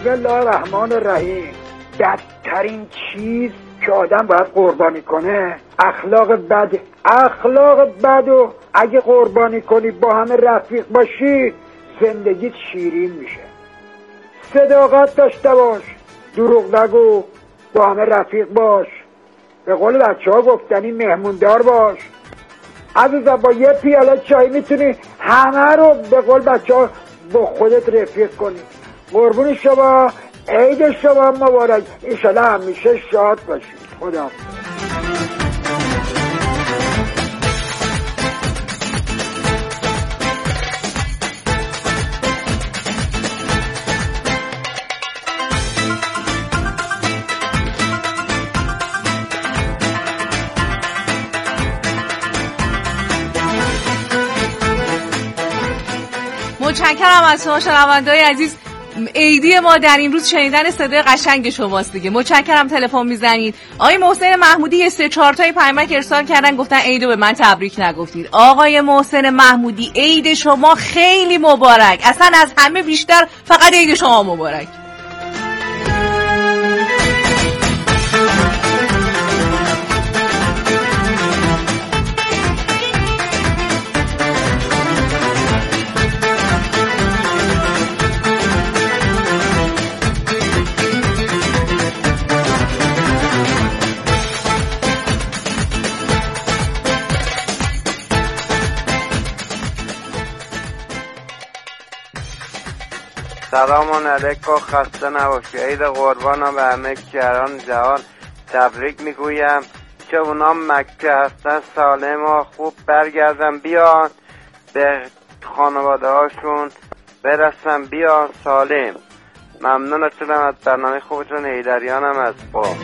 بسم الله الرحمن الرحیم. بدترین چیز که آدم باید قربانی کنه اخلاق بده. اخلاق بد و اگه قربانی کنی با همه رفیق باشی زندگیت شیرین میشه. صداقت داشته باش، دروغ نگو، با همه رفیق باش، به قول بچه ها گفتنی مهموندار باش. عزیزم با یه پیاله چای میتونی همه رو به قول بچه ها با خودت رفیق کنی. قربون شما، عید شما مبارک، انشالله همیشه شاد باشید. خدا متشکرم از شما شنونده‌های عزیز. عیدی ما در این روز شنیدن صدای قشنگ شماست دیگه. متشکرم تلفن میزنید. آقای محسن محمودی 3-4 تای پیامک ارسال کردن، گفتن عیدو به من تبریک نگفتید. آقای محسن محمودی عید شما خیلی مبارک، اصلا از همه بیشتر فقط عید شما مبارک. سلام علیکم، خسته نباشی. عید قربان به همه شهران جهان تبریک میگویم که اونا مکه هستن سالم و خوب برگردن، بیان به خانواده هاشون برسن، بیان سالم. ممنونتونم از برنامه خوبتون. حیدریانم از قم.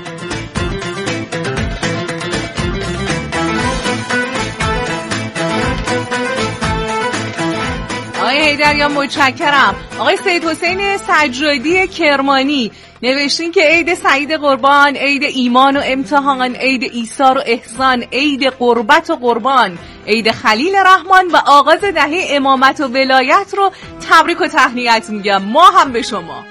آقای حیدریان متشکرم. آقای سید حسین سجادی کرمانی نوشتین که عید سعید قربان، عید ایمان و امتحان، عید ایثار و احسان، عید قربت و قربان، عید خلیل رحمان و آغاز دهه امامت و ولایت رو تبریک و تهنیت میگم. ما هم به شما.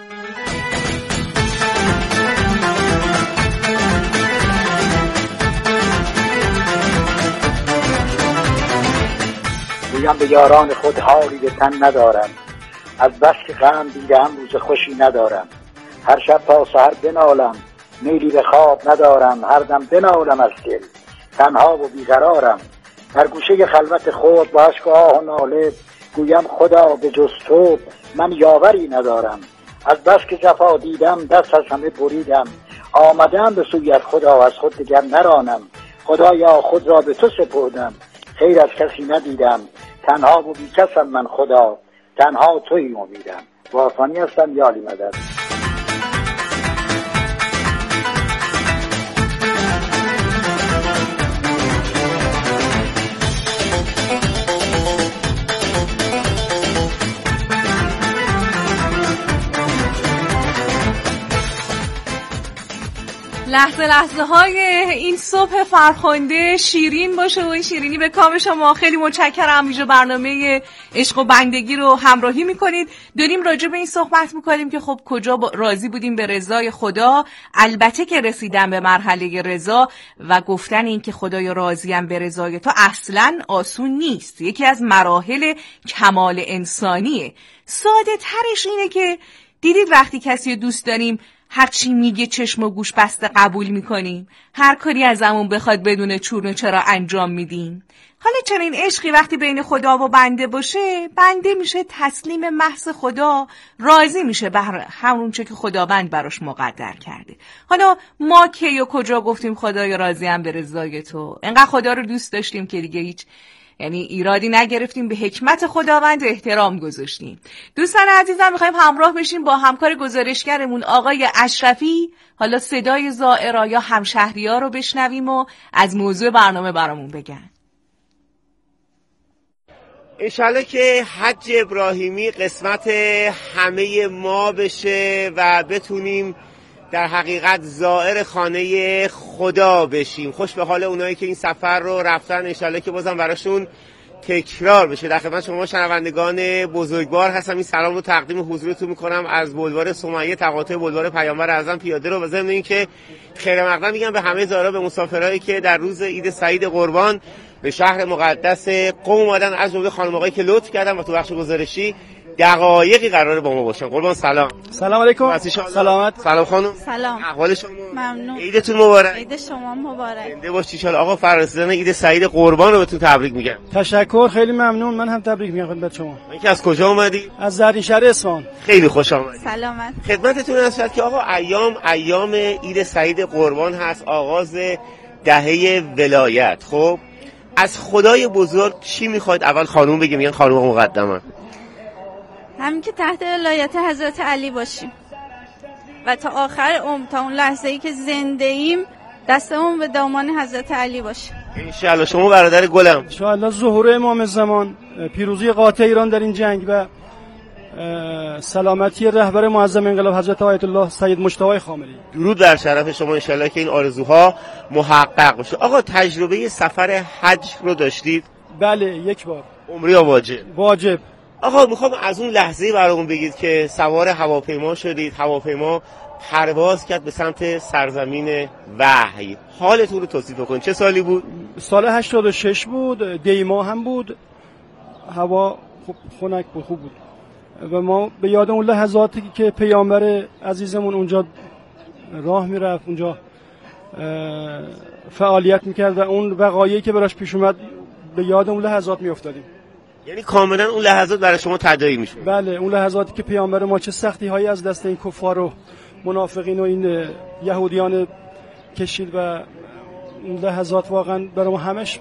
گویم به یاران خود حالی به تن ندارم، از بس که غم دیدم روز خوشی ندارم. هر شب تا سحر بنالم، میلی به خواب ندارم، هر دم بنالم از دل، تنها و بیقرارم. در گوشه خلوت خود با اشک و آه و ناله گویم خدا به جز تو من یاوری ندارم. از بس که جفا دیدم دست از همه بریدم، آمدم به سویت خدا از خود دیگر نرانم. خدایا خود را به تو سپردم، خیر از کسی ندیدم، تنها و بی کسم من خدا، تنها تویی امیدم. وافانی هستم، یالی مدد. لحظه های این صبح فرخنده شیرین باشه و این شیرینی به کام شما. خیلی متشکرم. اینجا برنامه عشق و بندگی رو همراهی میکنید. داریم راجع به این صحبت میکنیم که خب کجا راضی بودیم به رضای خدا. البته که رسیدن به مرحله رضا و گفتن این که خدایا راضیم به رضای تو اصلاً آسون نیست. یکی از مراحل کمال انسانیه. ساده ترش اینه که دیدید وقتی کسی رو دوست داریم هر چی میگه چشم و گوش بسته قبول میکنیم، هر کاری ازمون بخواد بدون چون چرا انجام میدیم. حالا چنین عشقی وقتی بین خدا و بنده باشه، بنده میشه تسلیم محض خدا، راضی میشه بر همون چه که خداوند براش مقدر کرده. حالا ما کی و کجا گفتیم خدایا راضیم به رضای تو؟ انقدر خدا رو دوست داشتیم که دیگه هیچ ایرادی نگرفتیم، به حکمت خداوند احترام گذاشتیم. دوستان عزیزم میخوایم همراه بشیم با همکار گزارشگرمون آقای اشرفی. حالا صدای زائرا یا همشهری‌ها رو بشنویم و از موضوع برنامه برامون بگن. انشالله که حج ابراهیمی قسمت همه ما بشه و بتونیم در حقیقت زائر خانه خدا بشیم. خوش به حال اونایی که این سفر رو رفتن، انشالله که بازم براشون تکرار بشه. در خدمت شما شنوندگان بزرگوار هستم. این سلام رو تقدیم حضورتون میکنم از بلوار سمیه تقاطع بلوار پیامبر اعظم پیاده رو. و ضمن اینکه خیر مقدم میگم به همه زائران، به مسافرایی که در روز عید سعید قربان به شهر مقدس قم اومدن، از جمله خانم آقایی که لطف کردن و تو بخش گزارشی دقایقی قراره با ما باشن. قربان سلام. سلام علیکم. سلامت. سلام خانم. سلام. احوال شما؟ ممنون. عیدتون مبارک. عید شما مبارک. زنده باشید. ان شاء الله. آقا فرارسیدن عید سعید قربان رو بهتون تبریک میگم. تشکر، خیلی ممنون. من هم تبریک میگم خدمت شما. اینکه از کجا اومدی؟ از زرینشهر اصفهان. خیلی خوش آمدید. سلامت. خدمتتون هست که آقا ایام عید سعید قربان هست، آغاز دهه ولایت. خب از خدای بزرگ چی میخواید؟ اول خانوم بگیم، میگن خانوم مقدمه. همین که تحت ولایت حضرت علی باشیم و تا آخر عمر، تا اون لحظه‌ای که زنده ایم دستمون به دامان حضرت علی باشه. انشالله. شما برادر گلم. انشالله ظهور امام زمان، پیروزی قاطع ایران در این جنگ و سلامتی رهبر معظم انقلاب حضرت آیت الله سید مجتبی خامنه‌ای. درود بر شرف شما. انشالله که این آرزوها محقق بشه. آقا تجربه سفر حج رو داشتید؟ بله، یک بار. عمری یا واجب؟ آقا میخوام از اون لحظه برامون بگید که سوار هواپیما شدید، هواپیما پرواز کرد به سمت سرزمین وحی. حالتون رو توصیف کنید. چه سالی بود؟ سال 86 بود، دیما هم بود، هوا خنک بود، خوب بود. و ما به یاد اون لحظاتی که پیامبر عزیزمون اونجا راه میرفت، اونجا فعالیت میکرد و اون وقایعی که براش پیش اومد به یاد اون لحظات میافتادیم. یعنی کاملا اون لحظات برای شما تداعی میشه؟ بله، اون لحظاتی که پیامبر ما چه سختی هایی از دست این کفار و منافقین و این یهودیان کشید و اون لحظات واقعا برای ما همش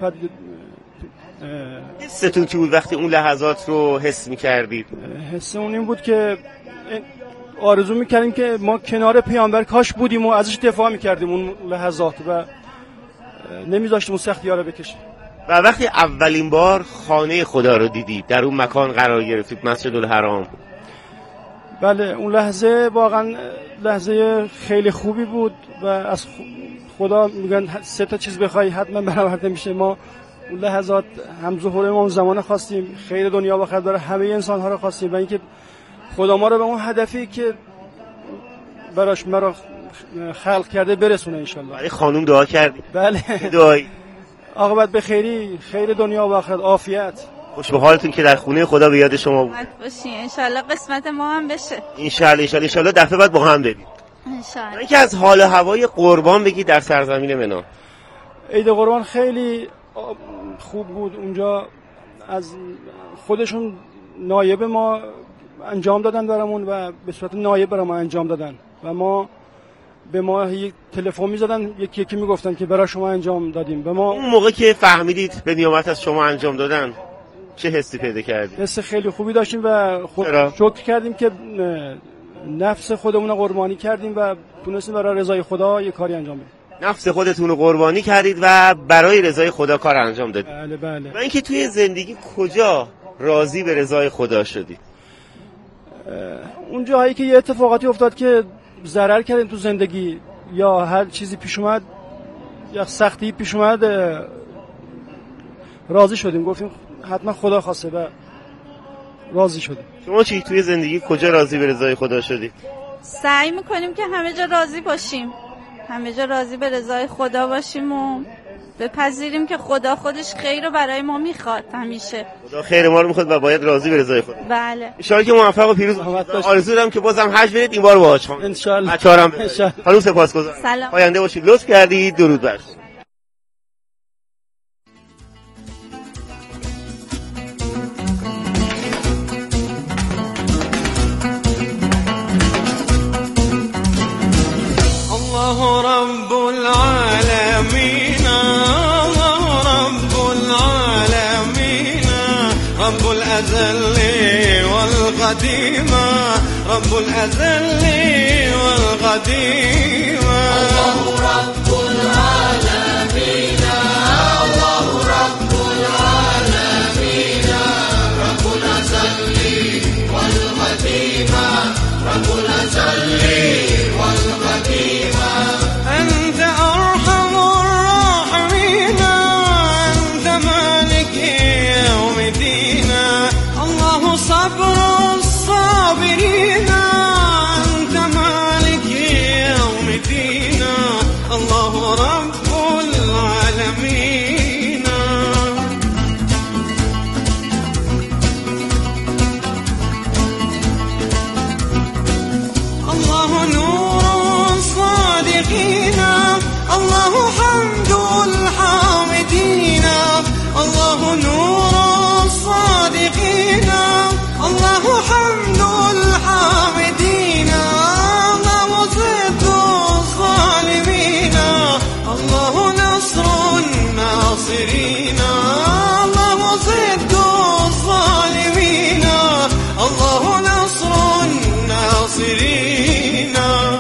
حستون چی بود وقتی اون لحظات رو حس میکردید؟ حس اون این بود که آرزو میکردیم که ما کنار پیامبر کاش بودیم و ازش دفاع میکردیم اون لحظات و نمیذاشتیم اون سختی ها رو بکشیم. و وقتی اولین بار خانه خدا رو دیدید، در اون مکان قرار گرفتید، مسجد الحرام، بله اون لحظه واقعا لحظه خیلی خوبی بود و از خدا میگن 3 تا چیز بخوای حتما برآورده میشه. ما اون لحظات هم ظهور امام زمان خواستیم، خیر دنیا و آخرت برای همه انسان ها رو خواستیم و اینکه خدا ما رو به اون هدفی که براش ما رو خلق کرده برسونه ان شاء الله. برای خانم دعا کردید؟ بله. دعایی عاقبت به خیری، خیر دنیا و آخرت، عافیت. خوش به حالتون که در خونه خدا به یاد شما بود. باشین ان شاء الله قسمت ما هم بشه. ان شاء الله دفعه بعد با هم بریم. ان شاء الله. اینکه از حال و هوای قربان بگید در سرزمین منو. عید قربان خیلی خوب بود. اونجا از خودشون نایب ما انجام دادن برامون و به صورت نایب برام انجام دادن و ما به ما یک تلفن می‌زدن، یکی میگفتن که برای شما انجام دادیم. به ما اون موقع که فهمیدید به نیامت از شما انجام دادن چه حسی پیدا کردید؟ حس خیلی خوبی داشتیم و شکر کردیم که نفس خودمون رو قربانی کردیم و تونستیم برای رضای خدا یه کاری انجام بدیم. نفس خودتون رو قربانی کردید و برای رضای خدا کار انجام دادید. بله بله. و اینکه توی زندگی کجا راضی به رضای خدا شدید؟ اون جاهایی که یه اتفاقاتی افتاد که ضرر کردیم تو زندگی یا هر چیزی پیش اومد یا سختی پیش اومد راضی شدیم، گفتیم حتما خدا خواسته و راضی شدیم. شما چی توی زندگی کجا راضی به رضای خدا شدید؟ سعی میکنیم که همه جا راضی باشیم، همه جا راضی به رضای خدا باشیم و بپذیریم که خدا خودش خیر رو برای ما میخواد. همیشه خدا خیر ما رو میخواد و باید راضی به رضای خدا. بله. ان شاءالله که موفق و پیروز آرزو دارم که بازم حج برید، این بار با حاج خان. ان شاء الله. بچه‌هام خانم سپاسگزارم. سلام. پاینده باشید. لطف کردید. درود بر شما. الله رب العالمين الله رب العالمين رب الأزل والقديم رب الأزل والقديم الله رب العالمين الله رب العالمين رب الأزل والقديم رب الأزل والقديم أنت أرحم الراحمين أنت مالك نصر الناصرين الله ضد الظالمين الله نصر الناصرين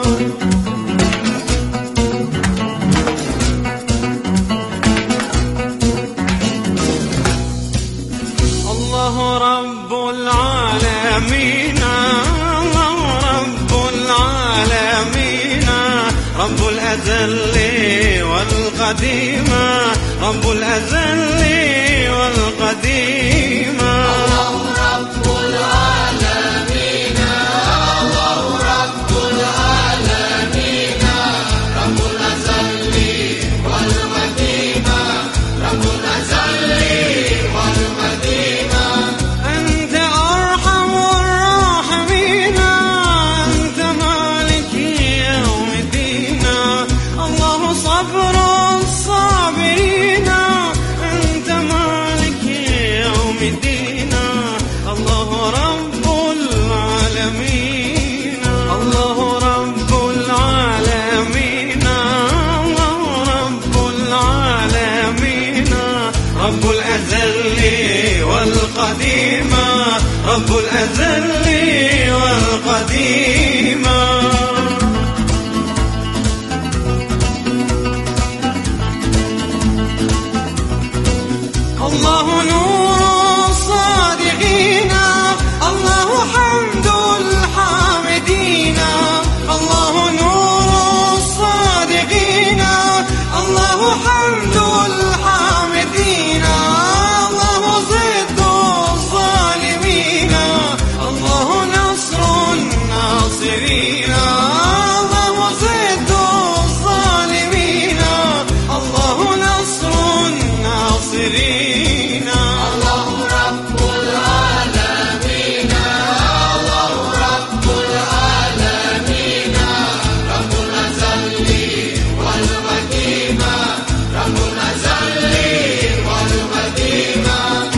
الله رب العالمين الله رب العالمين رب الأزل والقديم رب الأزل والقديم الله رب العالمين الله رب العالمين رب الأزل والقديم رب الأزل والقديم أنت أرحم الراحمين أنت مالك يوم الدين الله صبر الصابرين أنت مالك يوم الدين الله رب العالمين الله رب العالمين الله رب العالمين رب الأزل والقديم رب الأزل والقديم الله نور الصادقين الله حمد الحامدين الله نور الصادقين الله حمد الحامدين الله ضد الظالمين الله نصر الناصرين الله ضد الظالمين الله نصر الناصرين الله رب العالمين الله رب العالمين رب الأزل والقديم رب الأزل والقديم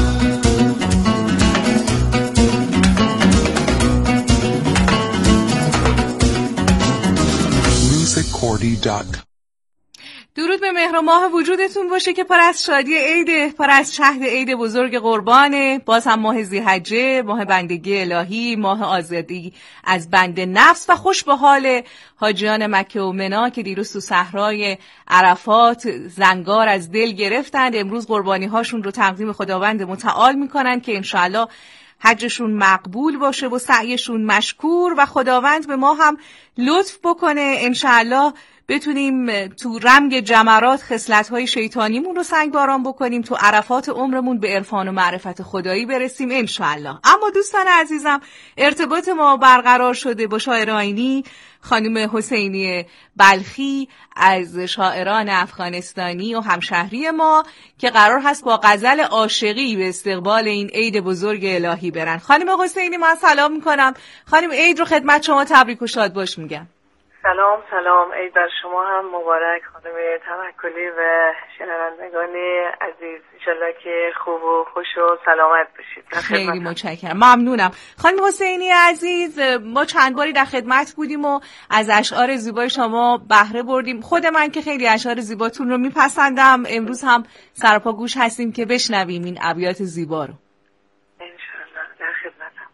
musiccordy.com. درود به مهر و ماه وجودتون باشه که پر از شادی عیده، پر از شهد عید بزرگ قربانه. باز هم ماه ذی‌حجه، ماه بندگی الهی، ماه آزادی از بند نفس و خوش به حال حاجیان مکه و منا که دیروز تو صحرای عرفات زنگار از دل گرفتند. امروز قربانی هاشون رو تقدیم خداوند متعال میکنن که انشاءالله حجشون مقبول باشه و سعیشون مشکور و خداوند به ما هم لطف بکنه انشاءالله بتونیم تو رمگ جمرات خصلت‌های شیطانیمون رو سنگباران بکنیم، تو عرفات عمرمون به عرفان و معرفت خدایی برسیم انشاءالله. اما دوستان عزیزم ارتباط ما برقرار شده با شاعر آیینی خانم حسینی بلخی از شاعران افغانستانی و همشهری ما که قرار هست با غزل عاشقی به استقبال این عید بزرگ الهی برن. خانم حسینی من سلام میکنم. خانم عید رو خدمت شما تبریک و شاد باش میگم. سلام عید بر شما هم مبارک خانم توکلی و شنوندگان عزیز. انشالله که خوب و خوش و سلامت باشید. خیلی متشکرم، ممنونم. خانم حسینی عزیز ما چند باری در خدمت بودیم و از اشعار زیبای شما بهره بردیم. خود من که خیلی اشعار زیباتون رو میپسندم امروز هم سرپا گوش هستیم که بشنویم این ابیات زیبا رو. انشالله در خدمتم.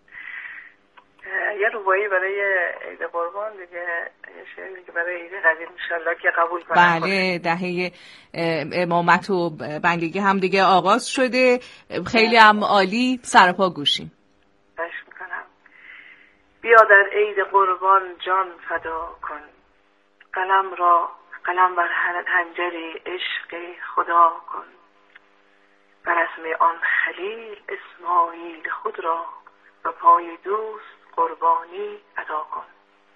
یه روایی برای عید قربان دیگه، یه شعری که برای عید قدیر انشالله که قبول کنم. بله دهه امامت و بندگی هم دیگه آغاز شده، خیلی هم عالی، سرپا گوشیم. باش میکنم. بیا در عید قربان جان فدا کن، قلم بر حنجر عشق خدا کن، بر اسم آن خلیل اسماعیل خود را به پای دوست قربانی ادا کن.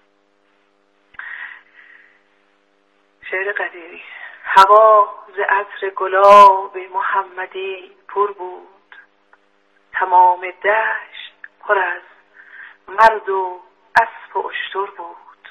شعر قدیری. هوا ز عطر گلاب محمدی پر بود، تمام دشت پر از مرد و اسب و اشتر بود،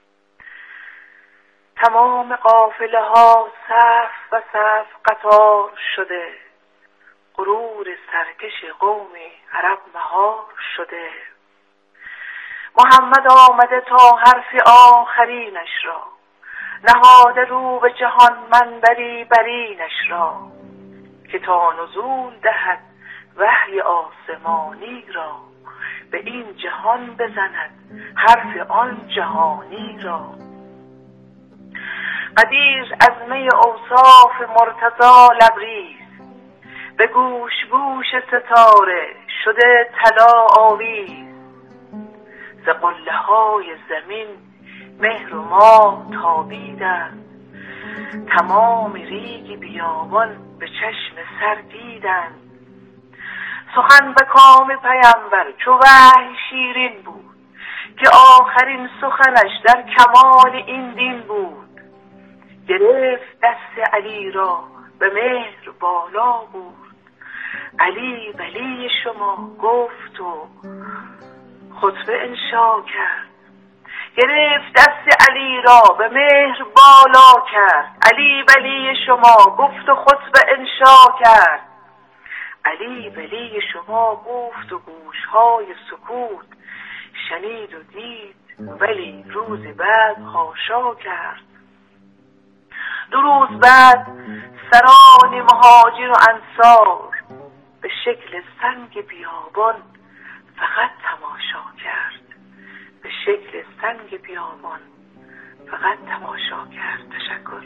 تمام قافله ها صف و صف قطار شده، غرور سرکش قوم عرب مهار شده. محمد آمده تا حرف آخرینش را، نهاده رو به جهان منبری برینش را، که تا نزول دهد وحی آسمانی را، به این جهان بزند حرف آن جهانی را. قدیر از می اوصاف مرتضی لبریز، به گوش گوش ستاره شده طلا آویز. ز قله های زمین مهر و ماه تابیدند، تمام ریگ بیابان به چشم سر دیدند. سخن به کام پیامبر چو وحی شیرین بود، که آخرین سخنش در کمال این دین بود. گرفت دست علی را به مهر بالا بود، علی ولی شما گفت و خطبه انشا کرد. گرفت دست علی را به مهر بالا کرد، علی ولی شما گفت و خطبه انشا کرد. علی ولی شما گفت و گوشهای سکوت شنید و دید، ولی روز بعد خاشا کرد. 2 روز بعد سران مهاجر و انصار به شکل سنگ بیابان فقط تماشا کرد، به شکل سنگ بیابان فقط تماشا کرد. تشکر.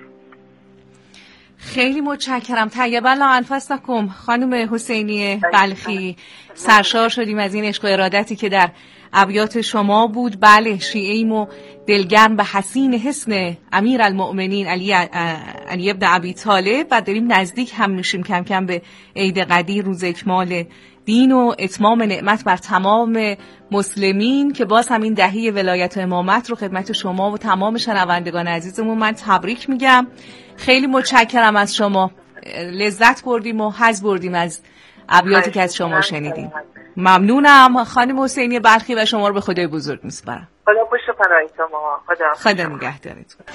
خیلی متشکرم. طیب الله انفسکم خانم حسینی بلخی، سرشار شدیم از این عشق و ارادتی که در ابیات شما بود. بله، شیعیم و دلگرم به حسین حسن امیرالمؤمنین علی ابن ابی طالب و داریم نزدیک هم میشیم کم کم به عید قدیر، روز اکمال دین و اتمام نعمت بر تمام مسلمین، که باز همین دهی ولایت و امامت رو خدمت شما و تمام شنوندگان عزیزمون من تبریک میگم. خیلی متشکرم از شما، لذت بردیم و حظ بردیم از ابیاتی که از شما شنیدیم. ممنونم خانم حسینی بلخی و شما رو به خدای بزرگ میسپارم. خدا پشت پناه شما. خدا نگهدارتون.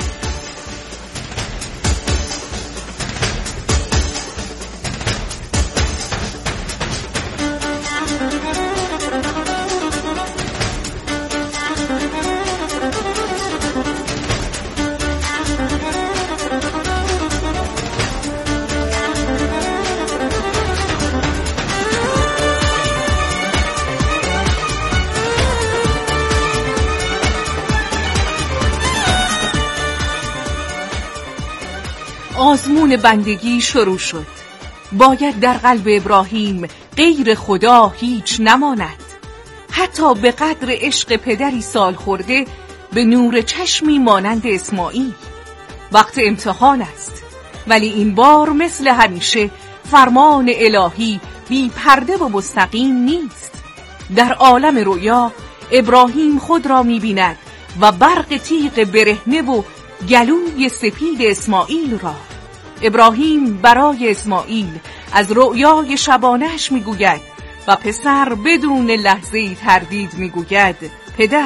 آزمون بندگی شروع شد. باید در قلب ابراهیم غیر خدا هیچ نماند، حتی به قدر عشق پدری سال خورده به نور چشمی مانند اسماعیل. وقت امتحان است، ولی این بار مثل همیشه فرمان الهی بی پرده و مستقیم نیست. در عالم رؤیا ابراهیم خود را می‌بیند و برق تیغ برهنه و گلوی سپید اسماعیل را. ابراهیم برای اسماعیل از رؤیای شبانه‌اش میگوید و پسر بدون لحظه‌ای تردید میگوید پدر،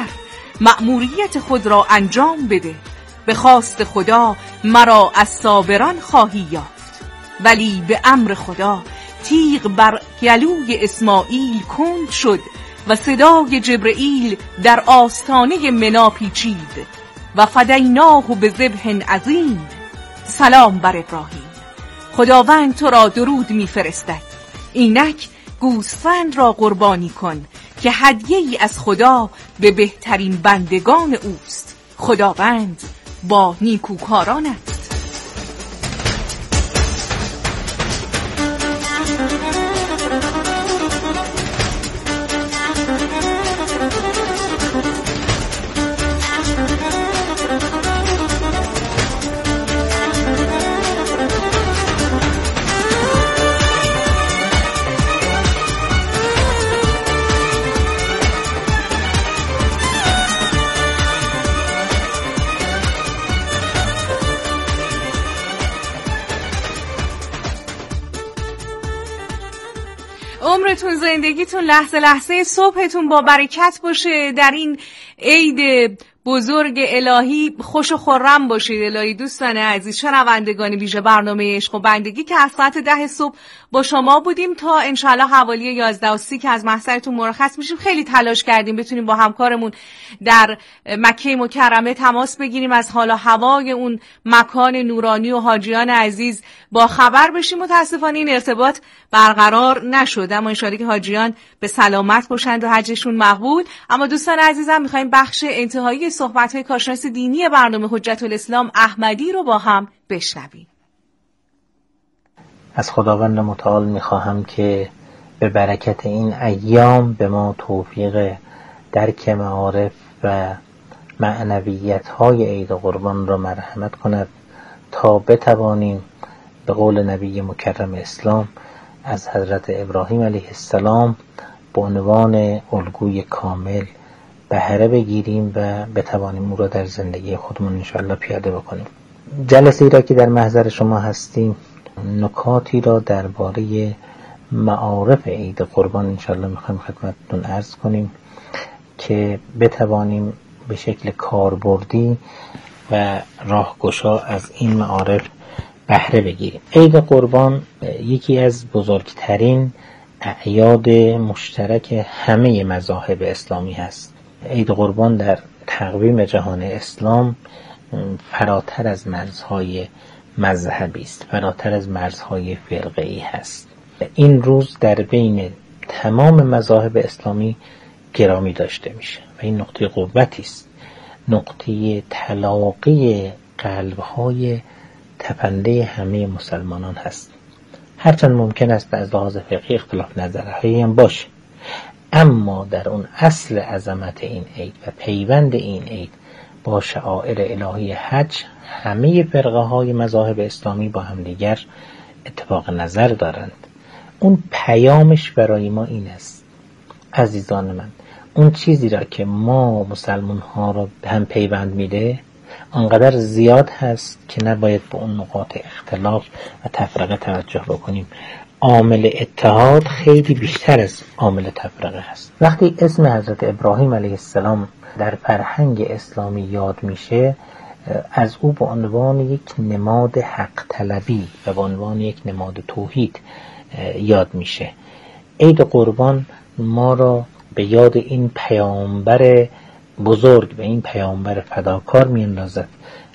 مأموریت خود را انجام بده، به خواست خدا مرا از صابران خواهی یافت. ولی به امر خدا تیغ بر گلوی اسماعیل کند شد و صدای جبرئیل در آستانه منا پیچید و فدیناه بذبح عظیم. سلام بر ابراهیم، خداوند تو را درود میفرستد. اینک گوسفند را قربانی کن که هدیه‌ای از خدا به بهترین بندگان اوست. خداوند با نیکوکاران است. عمرتون، زندگیتون، لحظه لحظه صبحتون با برکت باشه. در این عید بزرگ الهی خوش و خرم باشید. الهی دوستان عزیز، شنوندگان ویژه برنامه عشق و بندگی که از ساعت 10 صبح با شما بودیم تا انشالله حوالی 11:30 که از محضرتون مرخص میشیم. خیلی تلاش کردیم بتونیم با همکارمون در مکه مکرمه تماس بگیریم، از حال و هوای اون مکان نورانی و حاجیان عزیز با خبر بشیم. متاسفانه این ارتباط برقرار نشد، اما انشالله که حاجیان به سلامت باشند و حجشون مقبول. اما دوستان عزیزم، میخوایم بخش انتهایی صحبت‌های کارشناس دینی برنامه حجت الاسلام احمدی رو با هم بشنویم. از خداوند متعال میخواهم که به برکت این ایام به ما توفیق درک معارف و معنویت‌های عید قربان را مرحمت کند تا بتوانیم به قول نبی مکرم اسلام از حضرت ابراهیم علیه السلام به عنوان الگوی کامل بهره بگیریم و بتوانیم او را در زندگی خودمون انشاءالله پیاده بکنیم. جلسه‌ای را که در محضر شما هستیم نکاتی را درباره معارف عید قربان انشاءالله میخوایم خدمتتون عرض کنیم که بتوانیم به شکل کاربردی و راهگشا از این معارف بهره بگیریم. عید قربان یکی از بزرگترین اعیاد مشترک همه مذاهب اسلامی هست. عید قربان در تقویم جهان اسلام فراتر از مرزهای مذهبی است، فراتر از مرزهای فرقه‌ای هست. این روز در بین تمام مذاهب اسلامی گرامی داشته میشه و این نقطه قوتی است، نقطه تلاقی قلب‌های تپنده همه مسلمانان هست. هرچند ممکن است از لحاظ فقهی اختلاف نظرهایی هم باشه، اما در اون اصل عظمت این عید و پیوند این عید با شعائر الهی حج همه فرقه های مذاهب اسلامی با همدیگر اتفاق نظر دارند. اون پیامش برای ما این است عزیزان من، اون چیزی را که ما مسلمان ها را به هم پیوند میده آنقدر زیاد هست که نباید به اون نقاط اختلاف و تفرقه توجه بکنیم. عامل اتحاد خیلی بیشتر از عامل تفرقه هست. وقتی اسم حضرت ابراهیم علیه السلام در فرهنگ اسلامی یاد میشه، از او به عنوان یک نماد حق طلبی و به عنوان یک نماد توحید یاد میشه. عید قربان ما را به یاد این پیامبر بزرگ و این پیامبر فداکار میاندازد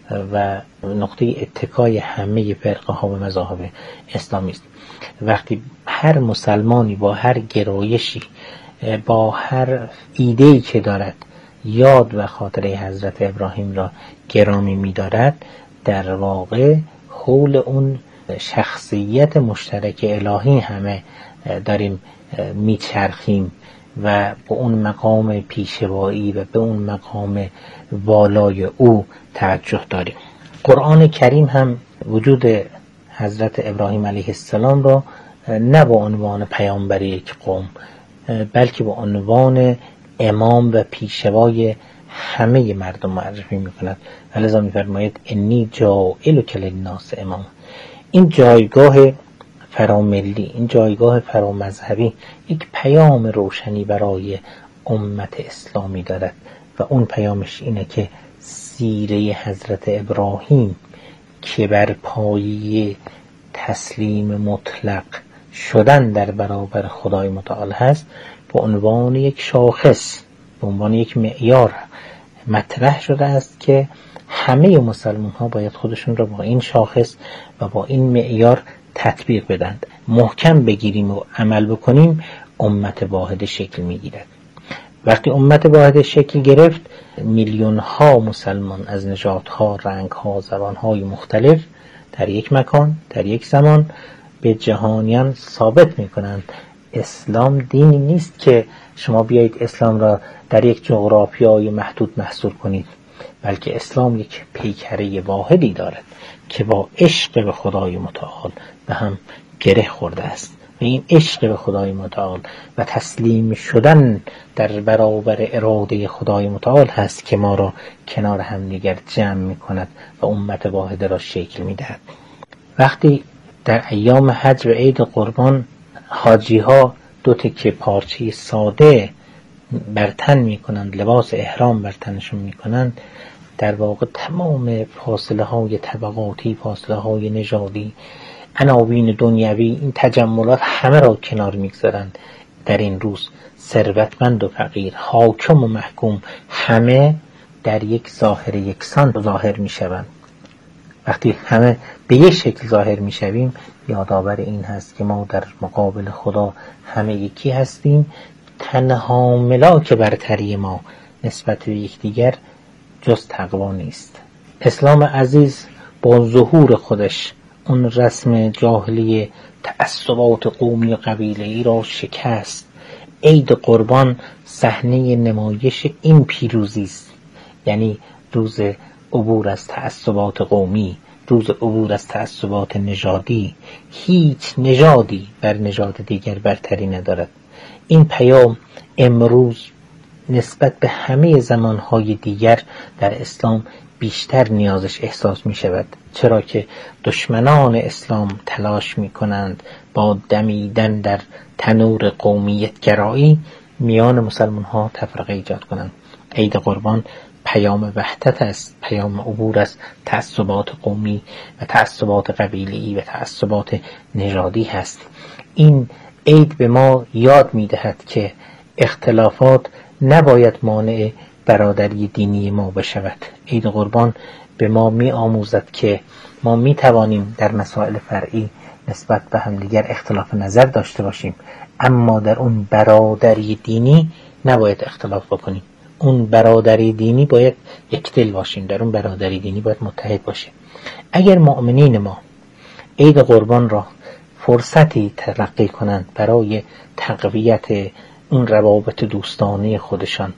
و نقطه اتکای همه فرقه ها و مذاهب اسلامی است. وقتی هر مسلمانی با هر گرایشی، با هر ایده‌ای که دارد یاد و خاطره حضرت ابراهیم را گرامی می‌دارد، در واقع حول اون شخصیت مشترک الهی همه داریم میچرخیم و به اون مقام پیشوایی و به اون مقام والای او توجه داریم. قرآن کریم هم وجود حضرت ابراهیم علیه السلام را نه به عنوان پیامبر یک قوم بلکه به عنوان امام و پیشوای همه مردم معرفی می‌کند. لذا می‌فرماید انی جاعلک للناس امام. این جایگاه فراملی، این جایگاه فرامذهبی یک پیام روشنی برای امت اسلامی دارد و اون پیامش اینه که سیره حضرت ابراهیم که بر پایه تسلیم مطلق شدن در برابر خدای متعال هست، به عنوان یک شاخص، به عنوان یک معیار مطرح شده است که همه مسلمان ها باید خودشون را با این شاخص و با این معیار تطبیق بدند. محکم بگیریم و عمل بکنیم، امت واحد شکل میگیرد. وقتی امت واحد شکل گرفت، میلیون ها مسلمان از نژاد ها، رنگ ها، زبان های مختلف در یک مکان، در یک زمان به جهانیان ثابت میکنند اسلام دینی نیست که شما بیایید اسلام را در یک جغرافیای محدود محصور کنید، بلکه اسلام یک پیکره واحدی دارد که با عشق به خدای متعال به هم گره خورده است و این عشق به خدای متعال و تسلیم شدن در برابر اراده خدای متعال هست که ما را کنار هم دیگر جمع می کند و امت واحده را شکل می دهد. وقتی در ایام حج و عید قربان حاجی ها دو تکه پارچه ساده برتن میکنند، لباس احرام برتنشون میکنند، در واقع تمام فاصله های طبقاتی، فاصله های نژادی، عناوین دنیوی، این تجملات همه را کنار میگذارند. در این روز ثروتمند و فقیر، حاکم و محکوم، همه در یک ظاهر یکسان ظاهر میشوند. وقتی همه به یک شکل ظاهر میشویم، یادآور این هست که ما در مقابل خدا همه یکی هستیم. تنها ملاک برتری ما نسبت به یکدیگر جز تقوا نیست. اسلام عزیز با ظهور خودش اون رسم جاهلی تعصبات قومی و قبیله‌ای را شکست. عید قربان صحنه نمایش این پیروزی است، یعنی روز عبور از تعصبات قومی، روز عبور از تعصبات نژادی. هیچ نژادی بر نژاد دیگر برتری ندارد. این پیام امروز نسبت به همه زمانهای دیگر در اسلام بیشتر نیازش احساس می شود، چرا که دشمنان اسلام تلاش می کنند با دمیدن در تنور قومیت گرایی میان مسلمان ها تفرقه ایجاد کنند. عید قربان پیام وحدت است، پیام عبور از تعصبات قومی و تعصبات قبیله‌ای و تعصبات نژادی هست. این عید به ما یاد می دهد که اختلافات نباید مانع برادری دینی ما بشود. عید قربان به ما می آموزد که ما می توانیم در مسائل فرعی نسبت به همدیگر اختلاف نظر داشته باشیم، اما در اون برادری دینی نباید اختلاف بکنیم. اون برادری دینی باید یک دل باشیم، در اون برادری دینی باید متحد باشیم. اگر مؤمنین ما عید قربان را فرصتی تلقی کنند برای تقویت اون روابط دوستانه خودشان،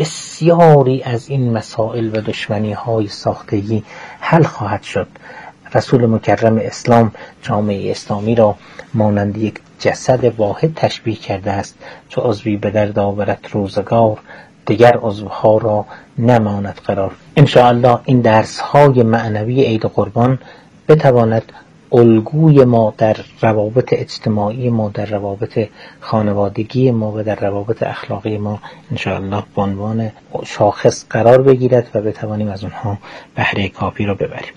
بسیاری از این مسائل و دشمنی‌های ساختگی حل خواهد شد. رسول مکرم اسلام جامعه اسلامی را مانند یک جسد واحد تشبیه کرده است. چو عضوی به درد آورد روزگار، دیگر عضوها را نماند قرار. انشاءالله این درس‌های معنوی عید قربان بتواند الگوی ما در روابط اجتماعی ما، در روابط خانوادگی ما و در روابط اخلاقی ما انشاءالله به عنوان شاخص قرار بگیرد و بتوانیم از اونها بهره کافی را ببریم.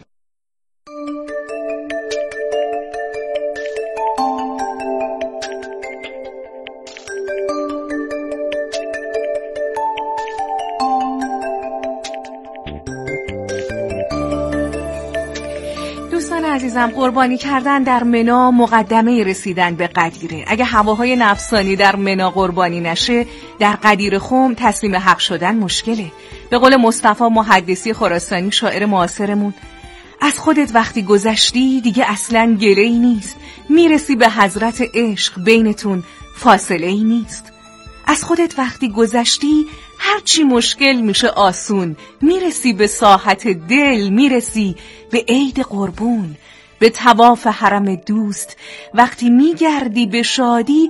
عزیزم، قربانی کردن در منا مقدمه رسیدن به قدیره. اگه هواهای نفسانی در منا قربانی نشه، در قدیر خم تسلیم حق شدن مشکله. به قول مصطفی محدثی خراسانی شاعر معاصرمون، از خودت وقتی گذشتی دیگه اصلاً گله‌ای نیست، میرسی به حضرت عشق، بینتون فاصله‌ای نیست. از خودت وقتی گذشتی هرچی مشکل میشه آسون، میرسی به ساحت دل، میرسی به عید قربون، به طواف حرم دوست. وقتی میگردی به شادی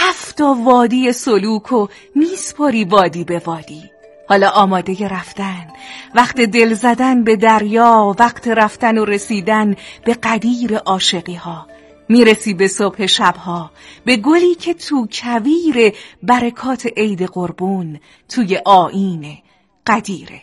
7 وادی سلوک و میسپاری وادی به وادی. حالا آماده رفتن، وقت دل زدن به دریا، وقت رفتن و رسیدن به قدیر عاشقی ها. میرسی به صبح شبها، به گلی که تو کویر برکات عید قربون، توی آیین قدیره.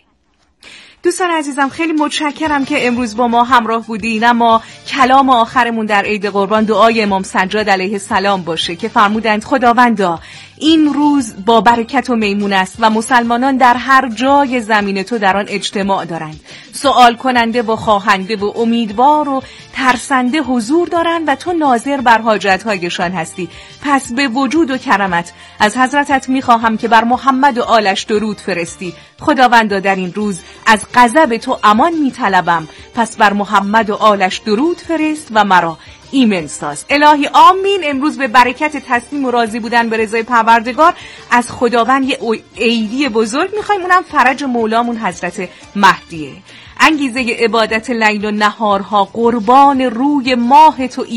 دوستان عزیزم، خیلی متشکرم که امروز با ما همراه بودین. اما کلام آخرمون در عید قربان دعای امام سجاد علیه السلام باشه که فرمودند خداوندا این روز با برکت و میمون است و مسلمانان در هر جای زمین تو در آن اجتماع دارند. سوال کننده و خواهنده و امیدوار و ترسنده حضور دارند و تو ناظر بر حاجت‌هایشان هستی. پس به وجود و کرمت از حضرتت میخواهم که بر محمد و آلش درود فرستی. خداوندا در این روز از غضب تو امان میطلبم، پس بر محمد و آلش درود فرست و مرا ایمن ساز. الهی آمین. امروز به برکت تسلیم و راضی بودن به رضای پروردگار از خداوند یه عیدی بزرگ میخوایم، اونم فرج مولامون حضرت مهدیه. انگیزه عبادت لیل و نهارها قربان روی ماه تو